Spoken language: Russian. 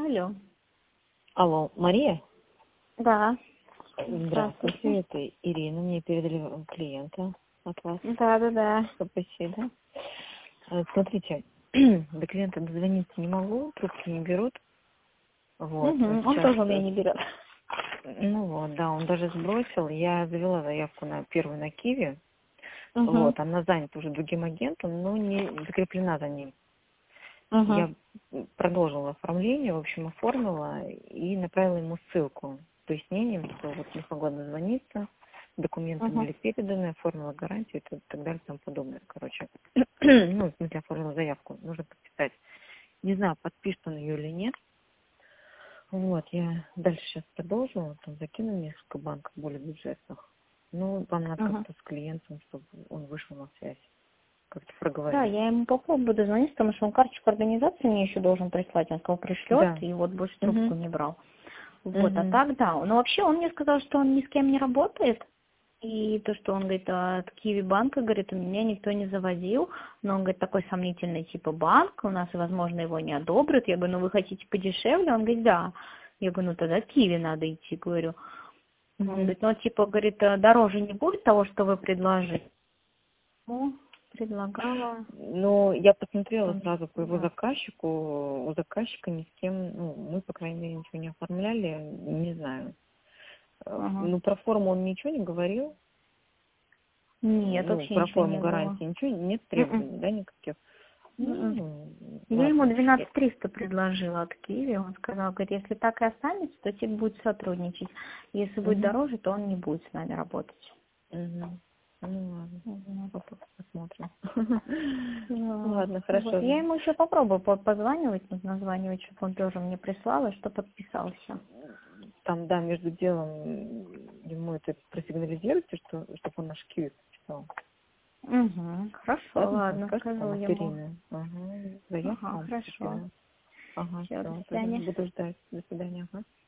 Алло. Алло, Мария? Да. Здравствуйте, это Ирина. Мне передали клиента от вас. Да. КПС, да? Смотрите, до клиента дозвониться не могу, трубки не берут. Вот. Он тоже у меня не берет. Ну вот, да, он даже сбросил. Я завела заявку на первую на Киви. Угу. Вот, она занята уже другим агентом, но не закреплена за ним. Угу. Я продолжила оформление, в общем, оформила и направила ему ссылку с пояснением, что вот не смогла дозвониться, документы были переданы, оформила гарантию и так далее и тому подобное. Короче, ну, в смысле, оформила заявку, нужно подписать. Не знаю, подпишет он ее или нет. Вот, я дальше сейчас продолжу, там закину несколько банков более бюджетных. Ну, вам надо как-то с клиентом, чтобы он вышел на связь, как-то проговорить. Да, я ему попробую дозвониться, потому что он карточку организации мне еще должен прислать. Он сказал, пришлет, Да. и вот больше трубку не брал. Вот, а так, да. Но вообще он мне сказал, что он ни с кем не работает. И то, что он говорит, от Киви банка, говорит, у меня никто не заводил, но он говорит, такой сомнительный типа банк, у нас, возможно, его не одобрят. Я говорю, ну вы хотите подешевле? Он говорит, да. Я говорю, ну тогда Киви надо идти, говорю. Он говорит, ну типа, говорит, дороже не будет того, что вы предложили. Ну, предлагала. Ну, я посмотрела сразу по его заказчику, у заказчика ни с кем, ну, мы, по крайней мере, ничего не оформляли, не знаю. Ну, про форму он ничего не говорил? Нет, Ну, вообще про ничего форму не было. гарантии ничего, нет требований, да, никаких? Ну, Я ему ладно. 12300 предложила от Киви. Он сказал, говорит, если так и останется, то типа будет сотрудничать. Если будет дороже, то он не будет с нами работать. Ну, ладно. Посмотрим. Ну, Ладно, хорошо. вот. Я ему еще попробую позванивать, названивать, чтобы он тоже мне прислал, и что подписался. Там, да, между делом ему это просигнализируйте, чтобы он наш Киви почитал. Хорошо, ладно, скажу ему. Заявку вам Хорошо. Ага, Все, до все, свидания. буду ждать. До свидания. Ага.